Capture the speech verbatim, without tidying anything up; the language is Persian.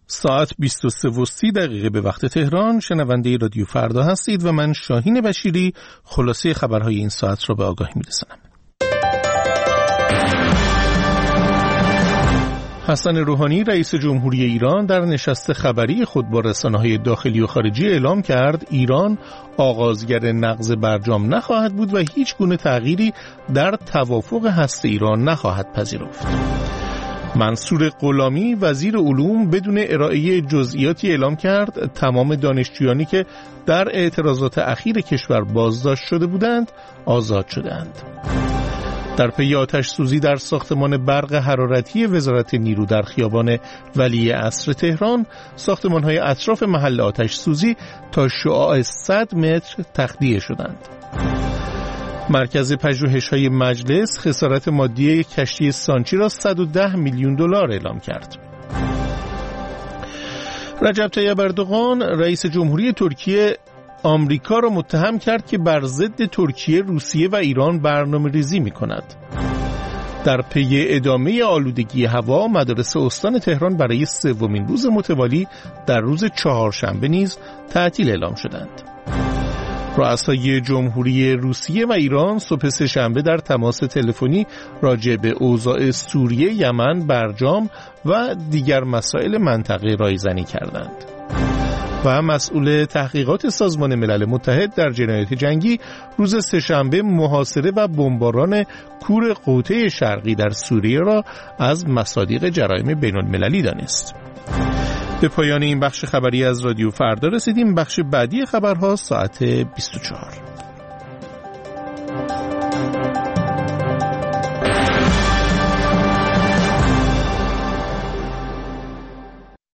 ساعت بیست و سه و سی دقیقه به وقت تهران. شنونده رادیو فردا هستید و من شاهین بشیری خلاصه خبرهای این ساعت را به آگاهی می‌رسانم. حسن روحانی رئیس جمهوری ایران در نشست خبری خود با رسانه‌های داخلی و خارجی اعلام کرد ایران آغازگر نقض برجام نخواهد بود و هیچ گونه تغییری در توافق هسته ایران نخواهد پذیرفت. منصور غلامی وزیر علوم بدون ارائه جزئیاتی اعلام کرد تمام دانشجویانی که در اعتراضات اخیر کشور بازداشت شده بودند آزاد شدند. در پی آتش سوزی در ساختمان برق حرارتی وزارت نیرو در خیابان ولی عصر تهران، ساختمان‌های اطراف محل آتش سوزی تا شعاع صد متر تخلیه شدند. مرکز پژوهش‌های مجلس خسارت مادی کشتی سانچی را صد و ده میلیون دلار اعلام کرد. رجب طیب اردوغان رئیس جمهوری ترکیه آمریکا را متهم کرد که بر ضد ترکیه، روسیه و ایران برنامه‌ریزی می‌کند. در پی ادامه آلودگی هوا، مدارس استان تهران برای سومین روز متوالی در روز چهارشنبه نیز تعطیل اعلام شدند. رؤسای جمهوری روسیه و ایران صبح سه‌شنبه در تماس تلفنی راجع به اوضاع سوریه، یمن، برجام و دیگر مسائل منطقه رایزنی کردند. و مسئول تحقیقات سازمان ملل متحد در جنایات جنگی روز سه‌شنبه محاصره و بمباران کور قوطه شرقی در سوریه را از مصادیق جرایم بین‌المللی دانست. به پایان این بخش خبری از رادیو فردا رسیدیم. بخش بعدی خبرها ساعت بیست و چهار.